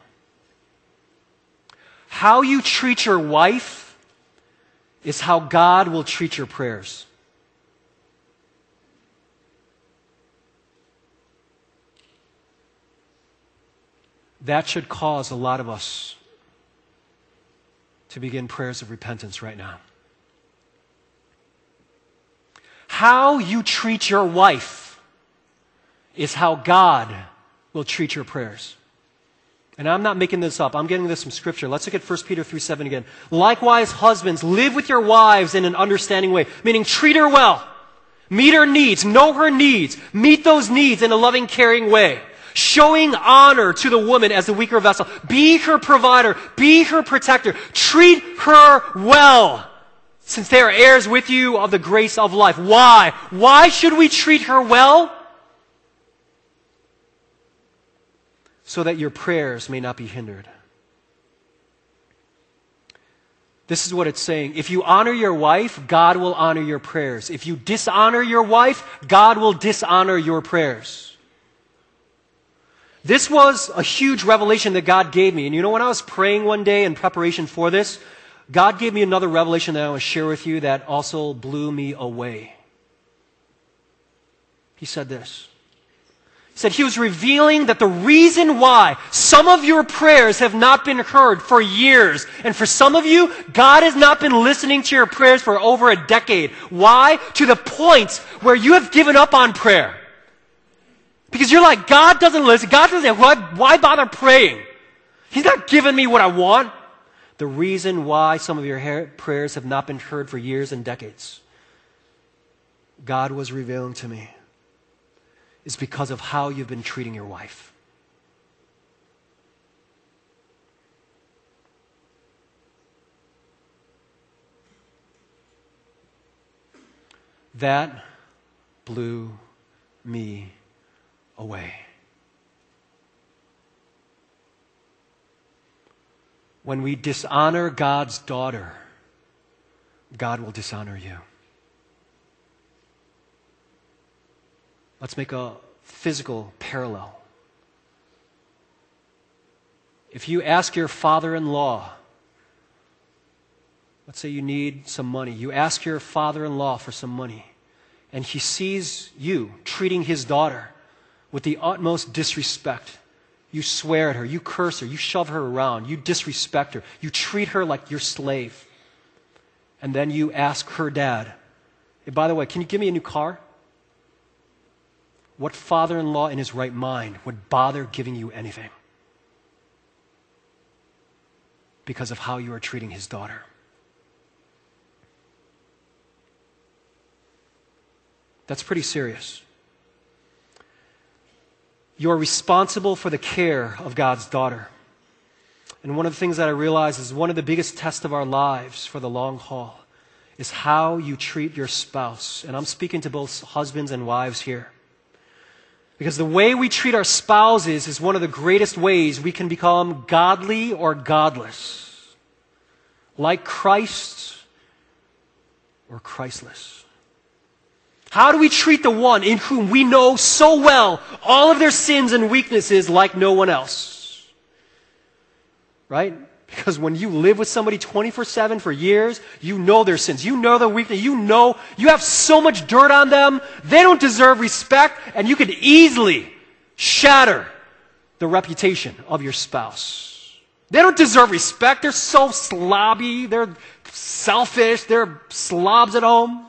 How you treat your wife is how God will treat your prayers. That should cause a lot of us to begin prayers of repentance right now. How you treat your wife is how God will treat your prayers. And I'm not making this up. I'm getting this from Scripture. Let's look at First Peter three seven again. Likewise, husbands, live with your wives in an understanding way, meaning treat her well. Meet her needs. Know her needs. Meet those needs in a loving, caring way. Showing honor to the woman as the weaker vessel. Be her provider. Be her protector. Treat her well, since they are heirs with you of the grace of life. Why? Why should we treat her well? So that your prayers may not be hindered. This is what it's saying. If you honor your wife, God will honor your prayers. If you dishonor your wife, God will dishonor your prayers. This was a huge revelation that God gave me. And you know, when I was praying one day in preparation for this, God gave me another revelation that I want to share with you that also blew me away. He said this. He said he was revealing that the reason why some of your prayers have not been heard for years, and for some of you, God has not been listening to your prayers for over a decade. Why? To the point where you have given up on prayer. Because you're like, God doesn't listen. God doesn't, why, why bother praying? He's not giving me what I want. The reason why some of your prayers have not been heard for years and decades, God was revealing to me, is because of how you've been treating your wife. That blew me away. When we dishonor God's daughter, God will dishonor you. Let's make a physical parallel. If you ask your father-in-law, let's say you need some money, you ask your father-in-law for some money, and he sees you treating his daughter with the utmost disrespect. You swear at her, you curse her, you shove her around, you disrespect her, you treat her like your slave. And then you ask her dad, hey, by the way, can you give me a new car? What father-in-law in his right mind would bother giving you anything? Because of how you are treating his daughter. That's pretty serious. You're responsible for the care of God's daughter. And one of the things that I realize is one of the biggest tests of our lives for the long haul is how you treat your spouse. And I'm speaking to both husbands and wives here. Because the way we treat our spouses is one of the greatest ways we can become godly or godless. Like Christ or Christless. How do we treat the one in whom we know so well all of their sins and weaknesses like no one else? Right? Because when you live with somebody twenty-four seven for years, you know their sins. You know their weakness. You know you have so much dirt on them. They don't deserve respect, and you could easily shatter the reputation of your spouse. They don't deserve respect. They're so slobby. They're selfish. They're slobs at home.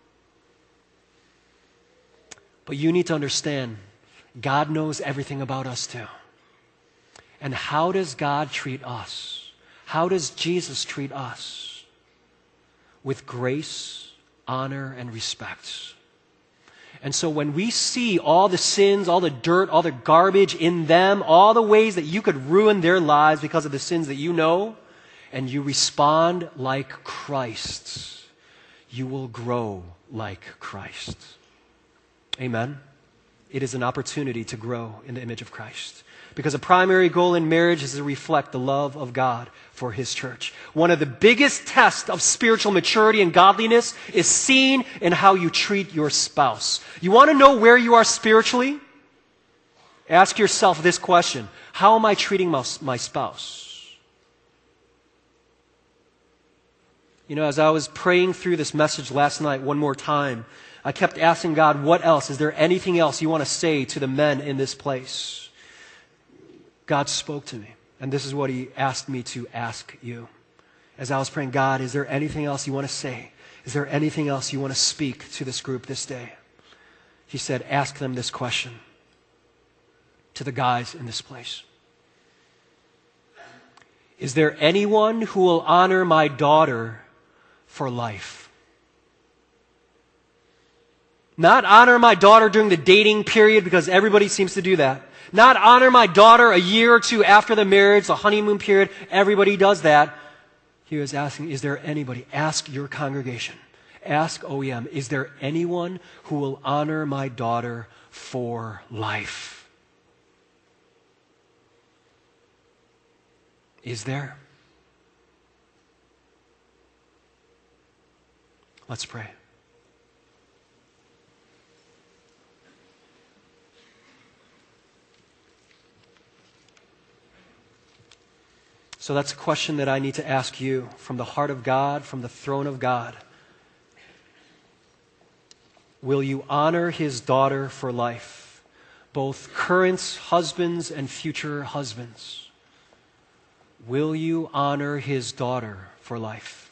But you need to understand, God knows everything about us too. And how does God treat us? How does Jesus treat us? With grace, honor, and respect. And so when we see all the sins, all the dirt, all the garbage in them, all the ways that you could ruin their lives because of the sins that you know, and you respond like Christ, you will grow like Christ. Amen? It is an opportunity to grow in the image of Christ. Because a primary goal in marriage is to reflect the love of God for His church. One of the biggest tests of spiritual maturity and godliness is seen in how you treat your spouse. You want to know where you are spiritually? Ask yourself this question: how am I treating my, my spouse? You know, as I was praying through this message last night one more time, I kept asking God, what else? Is there anything else you want to say to the men in this place? God spoke to me, and this is what He asked me to ask you. As I was praying, God, is there anything else you want to say? Is there anything else you want to speak to this group this day? He said, ask them this question to the guys in this place. Is there anyone who will honor my daughter for life? Not honor my daughter during the dating period, because everybody seems to do that. Not honor my daughter a year or two after the marriage, the honeymoon period. Everybody does that. He was asking, is there anybody? Ask your congregation. Ask O E M, is there anyone who will honor my daughter for life? Is there? Let's pray. So that's a question that I need to ask you from the heart of God, from the throne of God. Will you honor His daughter for life, both current husbands and future husbands? Will you honor His daughter for life?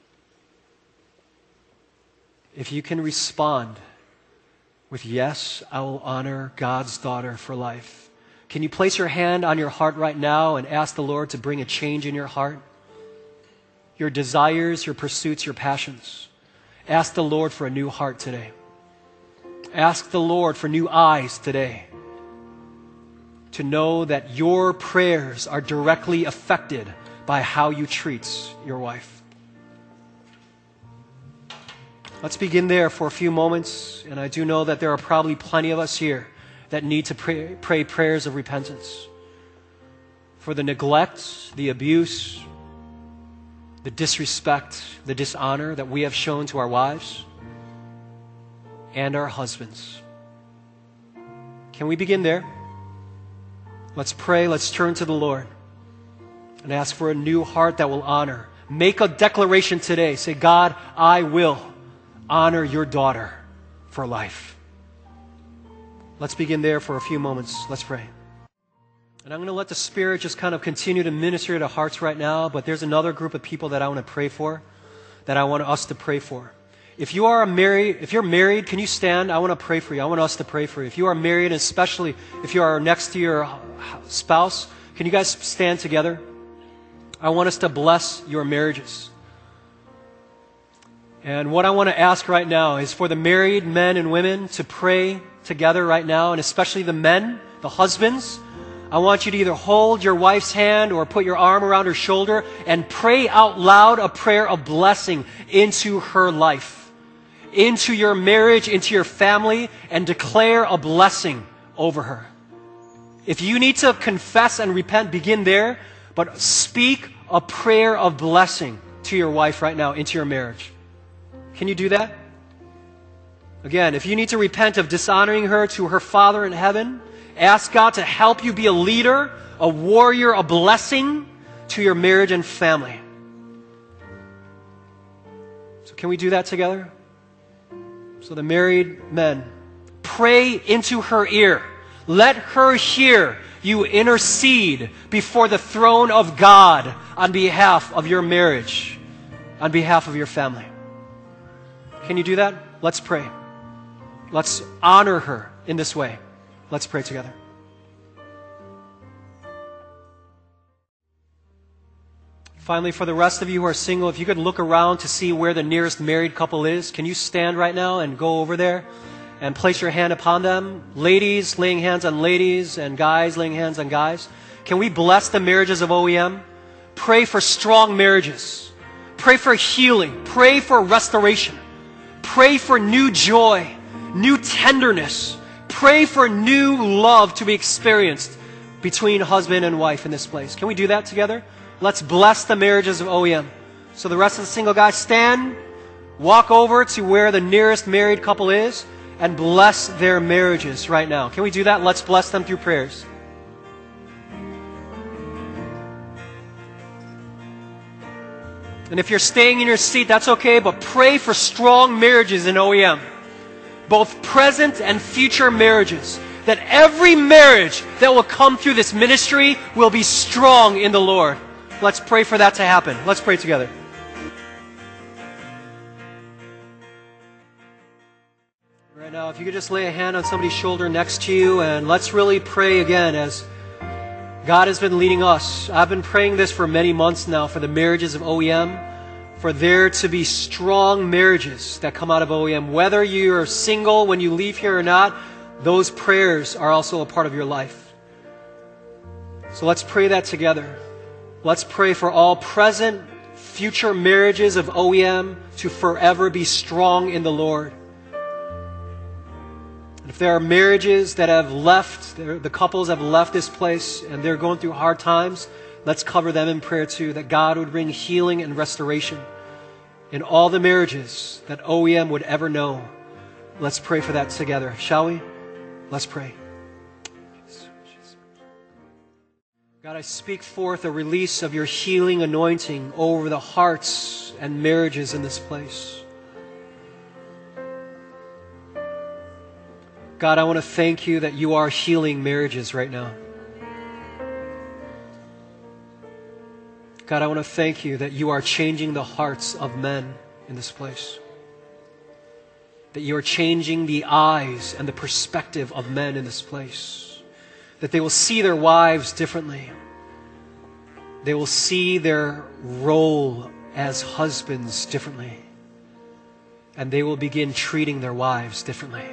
If you can respond with, yes, I will honor God's daughter for life, can you place your hand on your heart right now and ask the Lord to bring a change in your heart? Your desires, your pursuits, your passions. Ask the Lord for a new heart today. Ask the Lord for new eyes today, to know that your prayers are directly affected by how you treat your wife. Let's begin there for a few moments, and I do know that there are probably plenty of us here that need to pray, pray prayers of repentance for the neglect, the abuse, the disrespect, the dishonor that we have shown to our wives and our husbands. Can we begin there? Let's pray. Let's turn to the Lord and ask for a new heart that will honor. Make a declaration today. Say, God, I will honor your daughter for life. Let's begin there for a few moments. Let's pray. And I'm going to let the Spirit just kind of continue to minister to hearts right now, but there's another group of people that I want to pray for, that I want us to pray for. If you are a married, if you're married, can you stand? I want to pray for you. I want us to pray for you. If you are married, especially if you are next to your spouse, can you guys stand together? I want us to bless your marriages. And what I want to ask right now is for the married men and women to pray together right now, and especially the men, the husbands. I want you to either hold your wife's hand or put your arm around her shoulder and pray out loud a prayer of blessing into her life, into your marriage, into your family, and declare a blessing over her. If you need to confess and repent, begin there, but speak a prayer of blessing to your wife right now, into your marriage. Can you do that? Again, if you need to repent of dishonoring her to her Father in heaven, ask God to help you be a leader, a warrior, a blessing to your marriage and family. So can we do that together? So the married men, pray into her ear. Let her hear you intercede before the throne of God on behalf of your marriage, on behalf of your family. Can you do that? Let's pray. Let's honor her in this way. Let's pray together. Finally, for the rest of you who are single, if you could look around to see where the nearest married couple is, can you stand right now and go over there and place your hand upon them. Ladies laying hands on ladies and guys laying hands on guys. Can we bless the marriages of O E M? Pray for strong marriages. Pray for healing. Pray for restoration. Pray for new joy, new tenderness. Pray for new love to be experienced between husband and wife in this place. Can we do that together? Let's bless the marriages of O E M. So the rest of the single guys, stand, walk over to where the nearest married couple is, and bless their marriages right now. Can we do that? Let's bless them through prayers. And if you're staying in your seat, that's okay, but pray for strong marriages in O E M. Both present and future marriages. That every marriage that will come through this ministry will be strong in the Lord. Let's pray for that to happen. Let's pray together. Right now, if you could just lay a hand on somebody's shoulder next to you, and let's really pray again as God has been leading us. I've been praying this for many months now for the marriages of O E M, for there to be strong marriages that come out of O E M. Whether you're single when you leave here or not, those prayers are also a part of your life. So let's pray that together. Let's pray for all present, future marriages of O E M to forever be strong in the Lord. And if there are marriages that have left, the couples have left this place and they're going through hard times, let's cover them in prayer too, that God would bring healing and restoration in all the marriages that O E M would ever know. Let's pray for that together, shall we? Let's pray. God, I speak forth a release of your healing anointing over the hearts and marriages in this place. God, I want to thank you that you are healing marriages right now. God, I want to thank you that you are changing the hearts of men in this place. That you are changing the eyes and the perspective of men in this place. That they will see their wives differently. They will see their role as husbands differently. And they will begin treating their wives differently.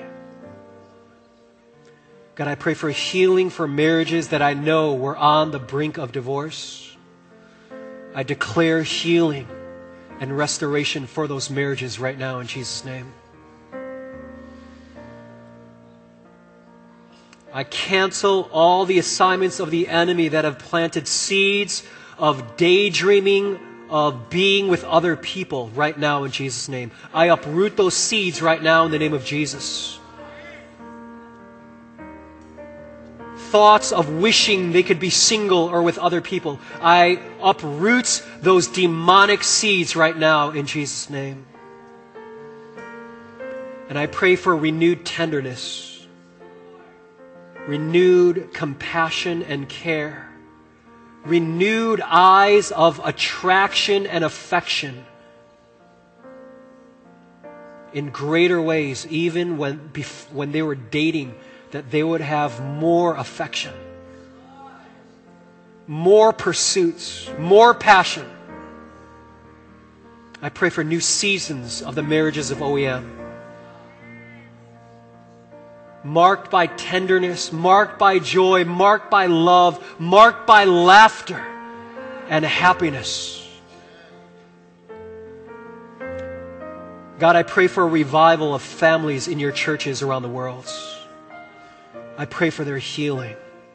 God, I pray for healing for marriages that I know were on the brink of divorce. I declare healing and restoration for those marriages right now in Jesus' name. I cancel all the assignments of the enemy that have planted seeds of daydreaming, of being with other people right now in Jesus' name. I uproot those seeds right now in the name of Jesus. Thoughts of wishing they could be single or with other people. I uproot those demonic seeds right now in Jesus' name. And I pray for renewed tenderness, renewed compassion and care, renewed eyes of attraction and affection in greater ways, even when, when they were dating, that they would have more affection, more pursuits, more passion. I pray for new seasons of the marriages of O E M. Marked by tenderness, marked by joy, marked by love, marked by laughter and happiness. God, I pray for a revival of families in your churches around the world. I pray for their healing.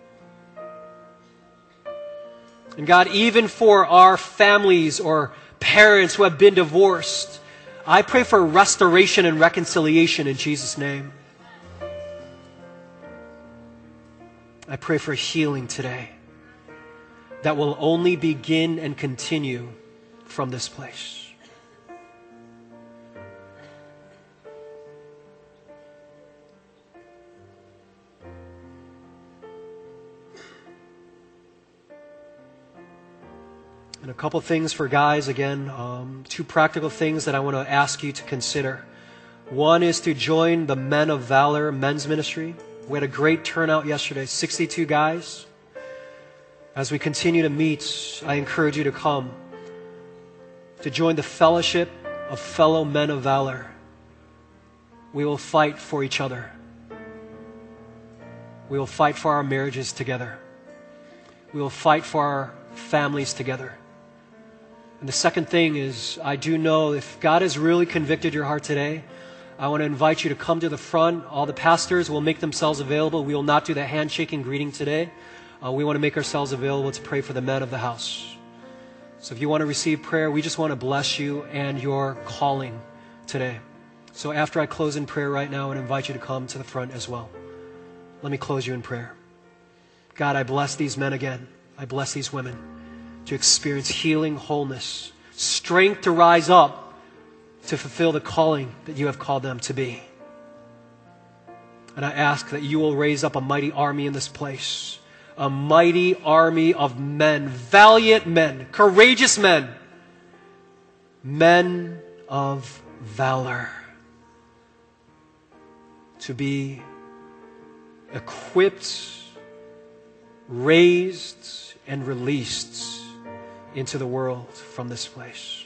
And God, even for our families or parents who have been divorced, I pray for restoration and reconciliation in Jesus' name. I pray for healing today that will only begin and continue from this place. And a couple things for guys, again, um, two practical things that I want to ask you to consider. One is to join the Men of Valor men's ministry. We had a great turnout yesterday, sixty-two guys. As we continue to meet, I encourage you to come, to join the fellowship of fellow men of valor. We will fight for each other. We will fight for our marriages together. We will fight for our families together. And the second thing is, I do know if God has really convicted your heart today, I want to invite you to come to the front. All the pastors will make themselves available. We will not do the handshaking greeting today. Uh, we want to make ourselves available to pray for the men of the house. So if you want to receive prayer, we just want to bless you and your calling today. So after I close in prayer right now, I invite you to come to the front as well. Let me close you in prayer. God, I bless these men again. I bless these women to experience healing, wholeness, strength to rise up to fulfill the calling that you have called them to be. And I ask that you will raise up a mighty army in this place, a mighty army of men, valiant men, courageous men, men of valor, to be equipped, raised, and released into the world from this place.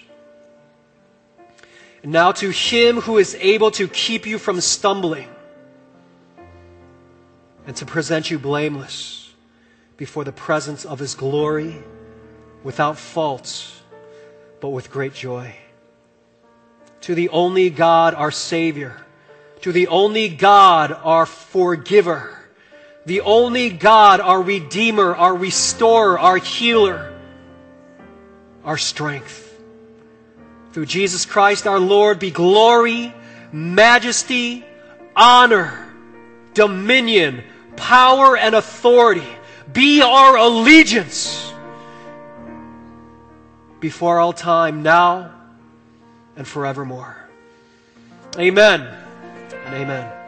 And now to Him who is able to keep you from stumbling and to present you blameless before the presence of His glory, without fault, but with great joy. To the only God, our Savior, to the only God, our forgiver, the only God, our Redeemer, our Restorer, our Healer, our strength. Through Jesus Christ our Lord, be glory, majesty, honor, dominion, power, and authority. Be our allegiance before all time, now and forevermore. Amen and amen.